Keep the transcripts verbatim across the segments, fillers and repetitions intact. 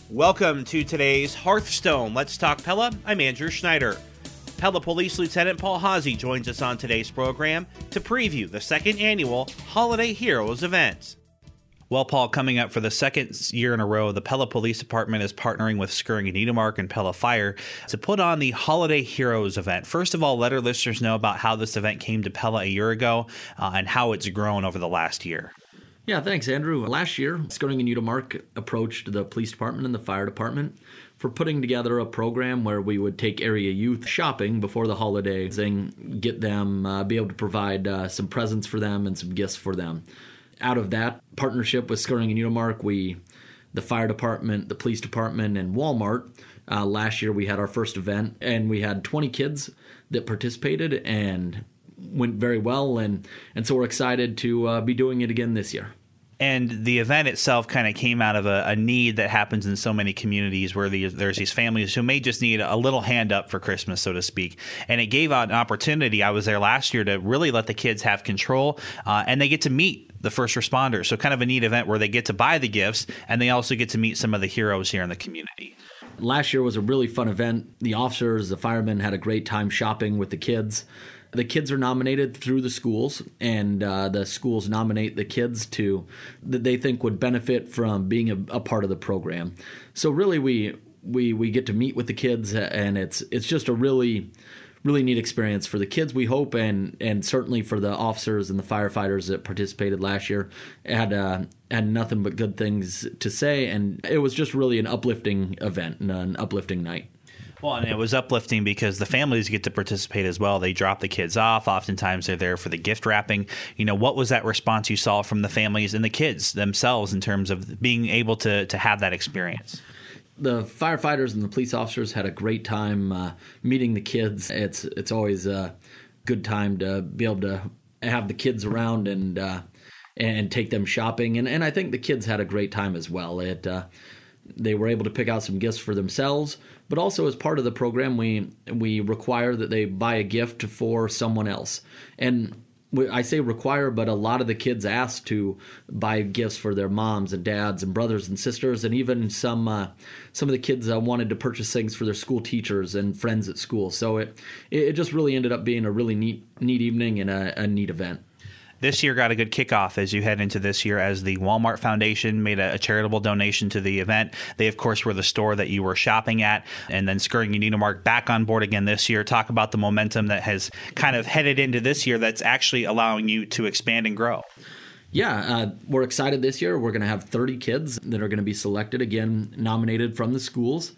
Welcome to today's Hearthstone. Let's talk Pella. I'm Andrew Schneider. Pella Police Lieutenant Paul Haase joins us on today's program to preview the second annual Holiday Heroes event. Well, Paul, coming up for the second year in a row, the Pella Police Department is partnering with Skirringaneetamark and Pella Fire to put on the Holiday Heroes event. First of all, let our listeners know about how this event came to Pella a year ago uh, and how it's grown over the last year. Yeah, thanks, Andrew. Last year, Skirringaneetamark approached the police department and the fire department for putting together a program where we would take area youth shopping before the holidays and get them, uh, be able to provide uh, some presents for them and some gifts for them. Out of that partnership with Skirringaneetamark, we, the fire department, the police department, and Walmart, uh, last year we had our first event, and we had twenty kids that participated and went very well, and, and so we're excited to uh, be doing it again this year. And the event itself kind of came out of a, a need that happens in so many communities where the, there's these families who may just need a little hand up for Christmas, so to speak. And it gave out an opportunity. I was there last year to really let the kids have control, uh, and they get to meet the first responders. So kind of a neat event where they get to buy the gifts, and they also get to meet some of the heroes here in the community. Last year was a really fun event. The officers, the firemen had a great time shopping with the kids. The kids are nominated through the schools, and uh, the schools nominate the kids to that they think would benefit from being a, a part of the program. So really, we we we get to meet with the kids, and it's it's just a really really neat experience for the kids, we hope, and and certainly for the officers and the firefighters that participated last year. Had uh, had nothing but good things to say, and it was just really an uplifting event and an uplifting night. Well, and it was uplifting because the families get to participate as well. They drop the kids off. Oftentimes they're there for the gift wrapping. You know, what was that response you saw from the families and the kids themselves in terms of being able to, to have that experience? The firefighters and the police officers had a great time uh, meeting the kids. It's it's always a good time to be able to have the kids around and uh, and take them shopping. And, and I think the kids had a great time as well. It uh, They were able to pick out some gifts for themselves, but also as part of the program, we we require that they buy a gift for someone else. And I say require, but a lot of the kids asked to buy gifts for their moms and dads and brothers and sisters, and even some uh, some of the kids uh, wanted to purchase things for their school teachers and friends at school. So it it just really ended up being a really neat neat evening and a, a neat event. This year got a good kickoff as you head into this year as the Walmart Foundation made a, a charitable donation to the event. They, of course, were the store that you were shopping at. And then Skirringaneetamark back on board again this year. Talk about the momentum that has kind of headed into this year that's actually allowing you to expand and grow. Yeah, uh, we're excited this year. We're going to have thirty kids that are going to be selected, again, nominated from the schools.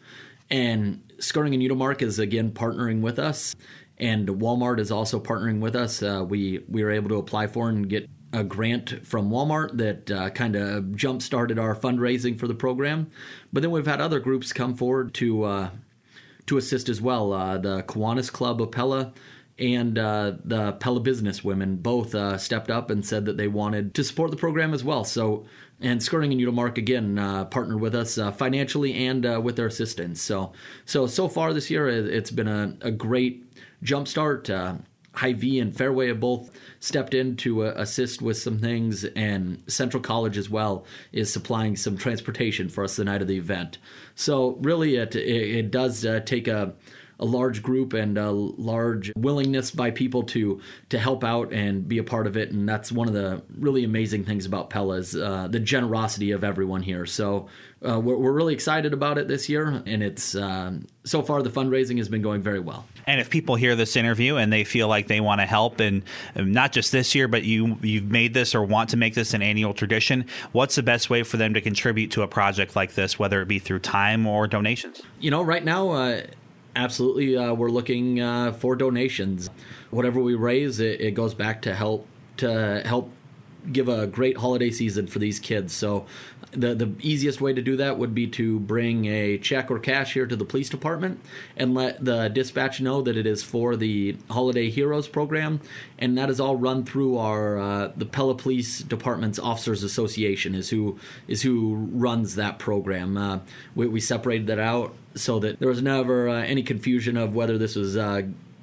And Skirringaneetamark is, again, partnering with us. And Walmart is also partnering with us. Uh, we, we were able to apply for and get a grant from Walmart that uh, kind of jump-started our fundraising for the program. But then we've had other groups come forward to uh, to assist as well. Uh, the Kiwanis Club of Pella and uh, the Pella Business Women both uh, stepped up and said that they wanted to support the program as well. So, and Skirringaneetamark, again, uh, partnered with us uh, financially and uh, with their assistance. So, so, so far this year, it's been a, a great jumpstart. Uh, Hy-Vee and Fairway have both stepped in to uh, assist with some things, and Central College as well is supplying some transportation for us the night of the event. So really it it, it does uh, take a a large group and a large willingness by people to to help out and be a part of it. And that's one of the really amazing things about Pella is uh, the generosity of everyone here. So uh, we're, we're really excited about it this year. And it's um, so far the fundraising has been going very well. And if people hear this interview and they feel like they want to help, and not just this year, but you, you've made this or want to make this an annual tradition, what's the best way for them to contribute to a project like this, whether it be through time or donations? You know, right now, uh, absolutely, uh, we're looking uh, for donations. Whatever we raise, it, it goes back to help to help give a great holiday season for these kids. So the the easiest way to do that would be to bring a check or cash here to the police department and let the dispatch know that it is for the Holiday Heroes program, and that is all run through our uh, the Pella Police Department's Officers Association is who is who runs that program. Uh, we, we separated that out so that there was never uh, any confusion of whether this was uh,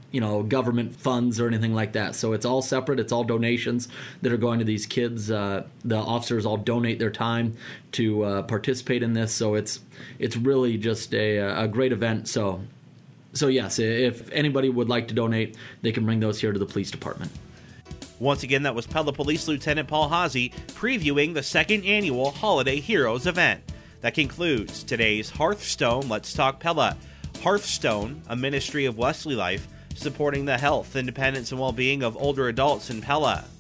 you know, government funds or anything like that. So it's all separate. It's all donations that are going to these kids. Uh, the officers all donate their time to uh, participate in this. So it's it's really just a, a great event. So, so yes, if anybody would like to donate, they can bring those here to the police department. Once again, that was Pella Police Lieutenant Paul Haase previewing the second annual Holiday Heroes event. That concludes today's Hearthstone Let's Talk Pella. Hearthstone, a ministry of Wesley Life, supporting the health, independence, and well-being of older adults in Pella.